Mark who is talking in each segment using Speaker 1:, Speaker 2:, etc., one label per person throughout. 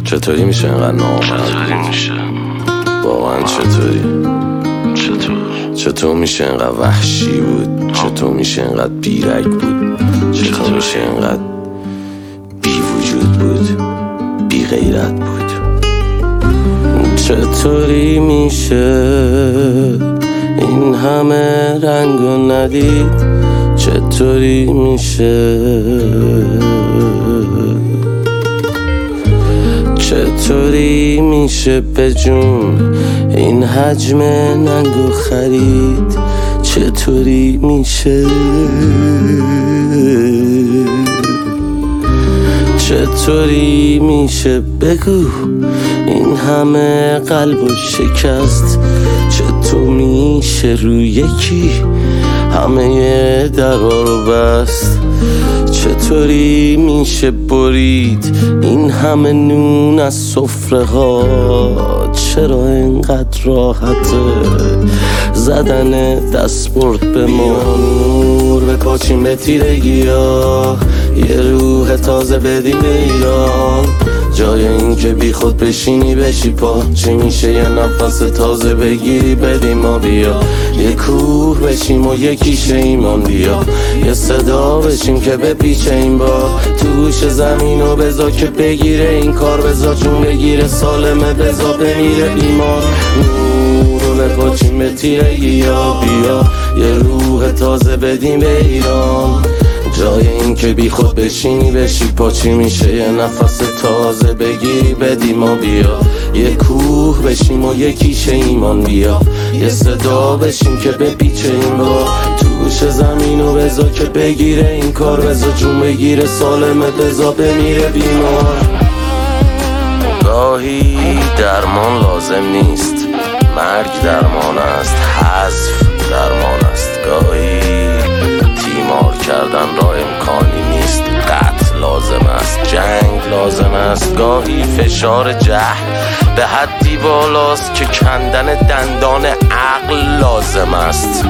Speaker 1: چطوری میشه اینقدر نامرد؟
Speaker 2: چطوری میشه؟
Speaker 1: واقعا چطور میشه اینقدر وحشی بود؟ چطور میشه اینقدر بیرگ بود؟ چطور میشه اینقدر بی وجود بود؟ بی غیرت بود؟ چطوری میشه این همه رنگو ندید؟ چطوری میشه چطوری میشه به جون این حجم ننگو خرید؟ چطوری میشه چطوری میشه بگو این همه قلبو شکست؟ چطور میشه روی یکی همه درها رو بست؟ چطوری میشه برید این همه نون از سفره ها؟ چرا اینقدر راحته زدن دستبرد به ما؟ نور بپاچیم به تیرگی ها، یه روح تازه بدیم به ایران. جای این که بی خود بشینی بشی پا، چی میشه یه نفس تازه بگیری بدیم ما بیا. یه کوه بشیم و یکیش ایمان بیا، یه صدا بشیم که بپیچه این با تو گوش زمین و بزا که بگیره این کار، بزا چون بگیره سالمه بزا بمیره بیمار. نور رو بپاچیم به تیرگی ها، بیا یه روح تازه بدیم به ایران. جای این که بی خود بشینی بشی پا، چی میشه یه نفس تازه بگیری بدی ما بیا. یه کوه بشیم و یکیش ایمان بیا، یه صدا بشیم که بپیچه این با تو گوش زمین و بزا که بگیره این کار، بزا جون بگیره سالمه بزا بمیره بیمار. گاهی درمان لازم نیست، مرگ درمان است، حذف درمان است. گاهی تیمار کردن را امکانی نیست، قتل لازم است، جنگ لازم است. گاهی فشار جهل به حدی بالاست که کندن دندان عقل لازم است.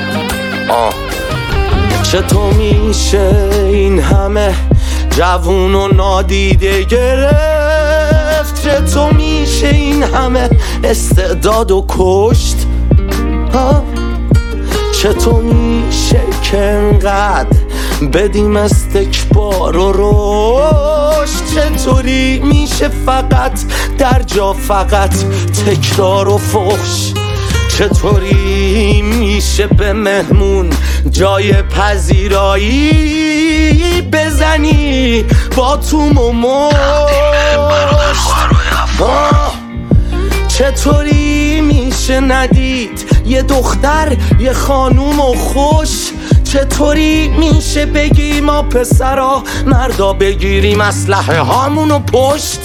Speaker 1: چطور میشه این همه جوون و نادیده گرفت؟ چطور میشه این همه استعداد و کشت؟ چطور میشه که انقدر بدیم استکبار و رشد؟ چطوری میشه فقط در جا فقط تکرار و فحش؟ چطوری میشه به مهمون جای پذیرایی بزنی با توم و مشت؟ چطوری میشه ندید یه دختر یه خانوم و خوش؟ چطوری میشه بگی ما پسرا مردا بگیریم اسلحه هامونو پشت؟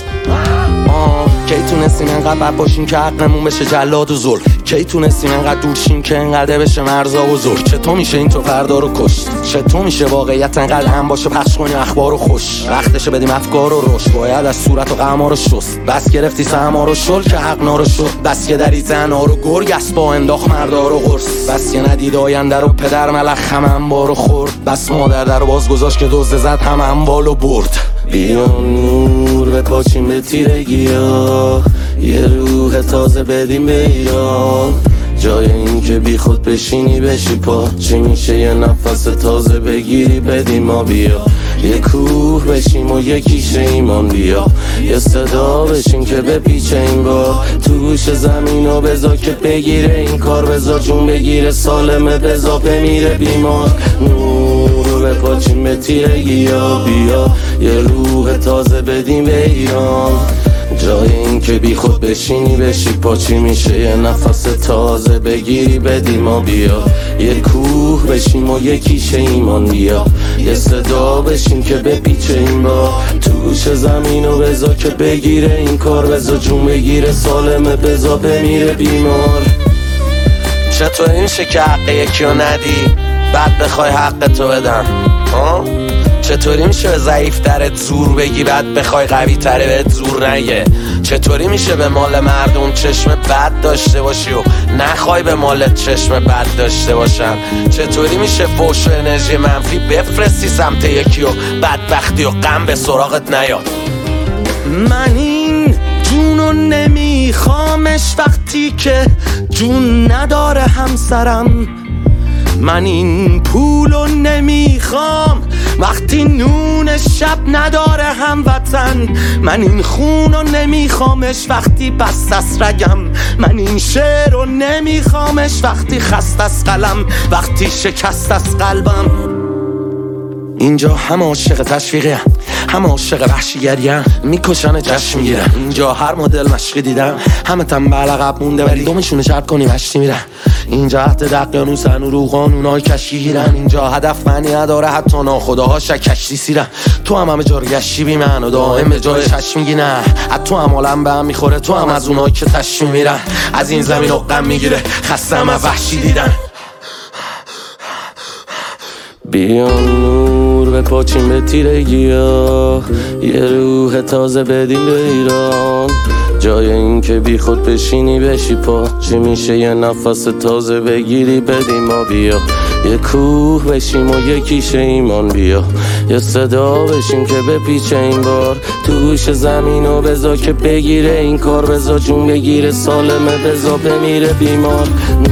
Speaker 1: کی تونستیم انقدر بد باشیم که عقلمون بشه جلاد و ظلم؟ کی تونستیم انقدر دور شیم که انقدر بشه مرزا و زور؟ چطور میشه این تو فردا رو کشت؟ چطور میشه واقعیت انقدر هم باشه پخش کنی اخبار و خوش؟ وقتشه بدیم افکار و رشد، باید از صورت و قمار رو شست. بس گرفتی سما رو شل که حق نارو شد، بس که دری زنا رو گرگ اسبا انداخت مردا رو قرص. بس که ندید آینده رو پدر ملخ هم انبارو خورد، بس مادر در باز گذاشت که دزد زد هم انبالو برد. بیا نور بپاچیم به تیرگی ها، یه روح تازه بدیم به ایران. جای این که بی خود بشینی بشی پا، چی میشه یه نفس تازه بگیری بدیم ما بیا. یه کوه بشیم و یکیش ایمان بیا، یه صدا بشیم که بپیچه این با تو گوش زمین و بزا که بگیره این کار، بزا جون بگیره سالمه بزا بمیره بیمار. نور رو بپاچیم به تیرگی ها، بیا یه روح تازه بدیم به ایران. جای این که بی خود بشینی بشی پا، چی میشه یه نفس تازه بگیری بدی ما بیا. یه کوه بشیم و یکیش ایمان بیا، یه صدا بشیم که بپیچه این با تو گوش زمین و بزا که بگیره این کار، بزا جون بگیره سالمه بزا بمیره بیمار. چطور میشه که حق یکی رو ندی بعد بخوای حق تو بدن؟ چطوری میشه به ضعیف ترت زور بگی بعد بخوای قوی تره بهت زور نگه؟ چطوری میشه به مال مردم چشم بد داشته باشی و نخوای به مالت چشم بد داشته باشن؟ چطوری میشه فوش و انرژی منفی بفرستی سمت یکی و بدبختی و غم به سراغت نیاد؟ من این نمیخوامش وقتی که جون نداره همسرم. من این پولو نمیخوام وقتی نون شب نداره هموطن. من این خونو نمیخوامش وقتی بست از رگم. من این شعرو نمیخوامش وقتی خست از قلم، وقتی شکست از قلبم. اینجا هم عاشق تشویقی هم عاشق وحشیگری میکشن جشن میگیرن. اینجا هر مدل مشقی دیدم، همه تنبل عقب مونده ولی دومشون شرط کنی مشتی میرن. اینجا حتی دقیانوسن و رو قانونای کشی گیرن. اینجا هدف معنی نداره حتی ناخداها شکشتی سیرن. تو هم همه جا رو گشتی بی من و دائم به جای چشم میگی نه. از تو هم حالم به هم میخوره، تو هم از اونایی که تشمی میرن. از این زمین عقم میگیره خسته هم وحشی دیدن. بیان نور به پاچیم به تیرگی ها، یه روح تازه بدیم به ایران. جای این که بی خود بشینی بشی پا، چی میشه یه نفس تازه بگیری بدیم ما بیا. یه کوه بشیم و یکیش ایمان بیا، یه صدا بشیم که بپیچه این بار تو گوش زمین و بزا که بگیره این کار. بزا جون بگیره سالمه، بزا بمیره بیمار.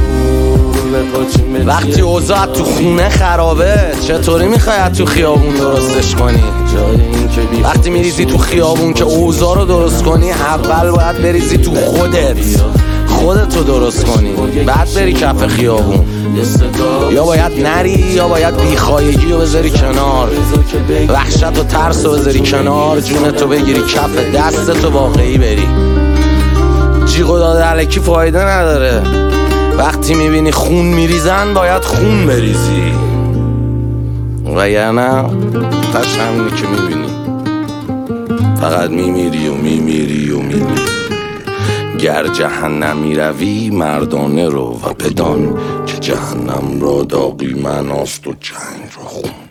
Speaker 1: وقتی اوضاع تو خونه خرابه چطوری میخوای تو خیابون درستش کنی؟ وقتی میریزی تو خیابون که اوضاع رو درست کنی، اول باید بریزی تو خودتو درست کنی، بعد بری کف خیابون. یا باید نری یا باید بیخایگی رو بذاری کنار، وحشت و ترس رو بذاری کنار، جونتو بگیری کف دستتو واقعی بری. جیغ و داد الکی فایده نداره. وقتی میبینی خون میریزن باید خون بریزی، وگرنه تش همینی که میبینی فقط میمیری و میمیری و میمیری. گر جهنمی روی مردانه رو و بدان که جهنم را داغی مناست و جنگ را خون.